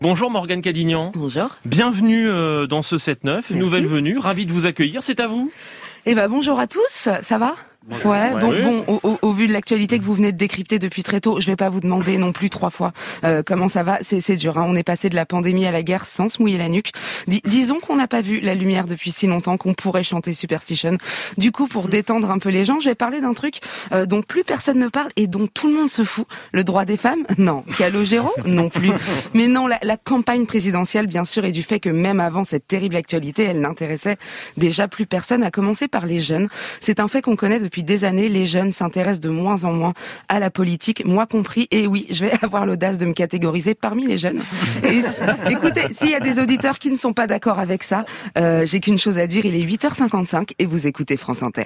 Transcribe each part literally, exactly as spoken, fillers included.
Bonjour Morgane Cadignan. Bonjour. Bienvenue euh, dans ce sept neuf, nouvelle venue, ravi de vous accueillir, c'est à vous. Eh ben bonjour à tous, ça va ? Ouais, bon, oui. bon, au, au, au vu de l'actualité que vous venez de décrypter depuis très tôt, je vais pas vous demander non plus trois fois euh, comment ça va. C'est, c'est dur, hein. On est passé de la pandémie à la guerre sans se mouiller la nuque. Dis, disons qu'on n'a pas vu la lumière depuis si longtemps qu'on pourrait chanter Superstition. Du coup, pour détendre un peu les gens, je vais parler d'un truc euh, dont plus personne ne parle et dont tout le monde se fout. Le droit des femmes ? Non. Calogero ? Non plus. Mais non, la, la campagne présidentielle, bien sûr, et du fait que même avant cette terrible actualité, elle n'intéressait déjà plus personne, à commencer par les jeunes. C'est un fait qu'on connaît depuis des années. Les jeunes s'intéressent de moins en moins à la politique, moi compris. Et oui, je vais avoir l'audace de me catégoriser parmi les jeunes. Et écoutez, s'il y a des auditeurs qui ne sont pas d'accord avec ça, euh, j'ai qu'une chose à dire, il est huit heures cinquante-cinq et vous écoutez France Inter.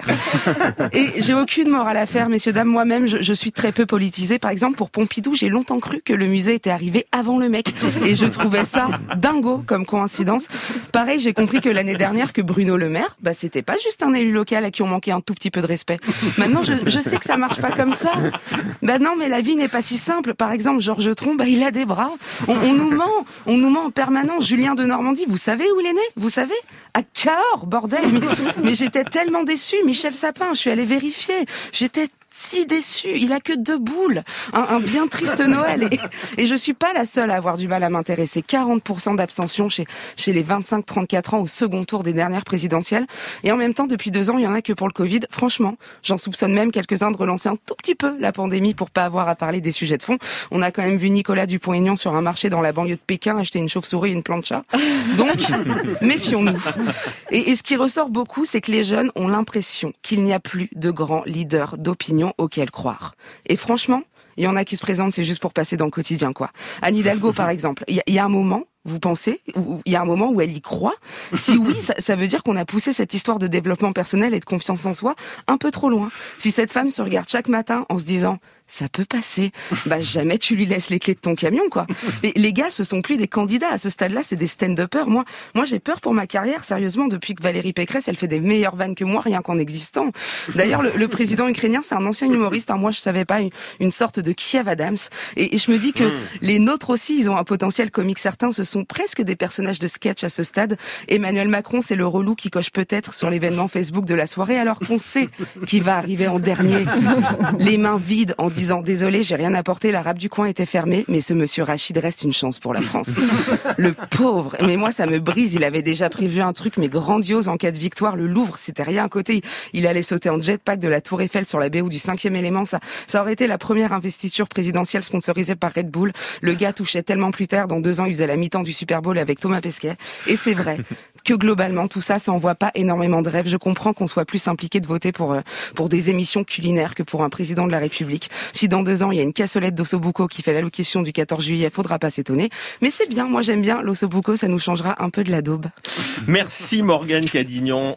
Et j'ai aucune morale à faire, messieurs, dames. Moi-même, je, je suis très peu politisée. Par exemple, pour Pompidou, j'ai longtemps cru que le musée était arrivé avant le mec. Et je trouvais ça dingo comme coïncidence. Pareil, j'ai compris que l'année dernière, que Bruno Le Maire, bah, c'était pas juste un élu local à qui on manquait un tout petit peu de respect. Maintenant, je, je sais que ça marche pas comme ça. Ben non, mais la vie n'est pas si simple. Par exemple, Georges Tron, bah, il a des bras. On, on nous ment, on nous ment en permanence. Julien de Normandie, vous savez où il est né ? Vous savez ? À Cahors, bordel. Mais, mais j'étais tellement déçue. Michel Sapin, je suis allée vérifier. J'étais si déçu, il a que deux boules, un, un bien triste Noël, et, et je suis pas la seule à avoir du mal à m'intéresser. quarante pour cent d'abstention chez, chez les vingt-cinq trente-quatre ans au second tour des dernières présidentielles, et en même temps, depuis deux ans, il y en a que pour le Covid. Franchement, j'en soupçonne même quelques-uns de relancer un tout petit peu la pandémie pour pas avoir à parler des sujets de fond. On a quand même vu Nicolas Dupont-Aignan sur un marché dans la banlieue de Pékin acheter une chauve-souris et une plancha. Donc, méfions-nous. Et, et ce qui ressort beaucoup, c'est que les jeunes ont l'impression qu'il n'y a plus de grands leaders d'opinion auxquels croire. Et franchement, il y en a qui se présentent, c'est juste pour passer dans le quotidien, quoi. Anne Hidalgo, par exemple, il y, y a un moment, vous pensez, il y a un moment où elle y croit. Si oui, ça, ça veut dire qu'on a poussé cette histoire de développement personnel et de confiance en soi un peu trop loin. Si cette femme se regarde chaque matin en se disant ça peut passer, bah jamais tu lui laisses les clés de ton camion, quoi. Et les gars, ce sont plus des candidats à ce stade-là, c'est des stand-uppers. Moi, moi j'ai peur pour ma carrière, sérieusement, depuis que Valérie Pécresse, elle fait des meilleures vannes que moi, rien qu'en existant. D'ailleurs, le, le président ukrainien, c'est un ancien humoriste, hein. Moi je savais pas, une, une sorte de Kev Adams. Et, et je me dis que mmh. les nôtres aussi, ils ont un potentiel comique certain, ce sont presque des personnages de sketch à ce stade. Emmanuel Macron, c'est le relou qui coche peut-être sur l'événement Facebook de la soirée, alors qu'on sait qu'il va arriver en dernier, les mains vides, en disant « Désolé, j'ai rien apporté, la rap du coin était fermée, mais ce monsieur Rachid reste une chance pour la France. » Le pauvre. Mais moi, ça me brise. Il avait déjà prévu un truc, mais grandiose en cas de victoire. Le Louvre, c'était rien à côté. Il allait sauter en jetpack de la Tour Eiffel sur la B O du cinquième élément. Ça, ça aurait été la première investiture présidentielle sponsorisée par Red Bull. Le gars touchait tellement plus tard. Dans deux ans, il faisait la mi-temps du Super Bowl avec Thomas Pesquet. Et c'est vrai que globalement, tout ça, ça envoie pas énormément de rêves. Je comprends qu'on soit plus impliqué de voter pour, pour des émissions culinaires que pour un président de la République. Si dans deux ans, il y a une cassolette d'ossobuco qui fait l'allocution du quatorze juillet, faudra pas s'étonner. Mais c'est bien, moi j'aime bien l'ossobuco, ça nous changera un peu de la daube. Merci Morgane Cadignan.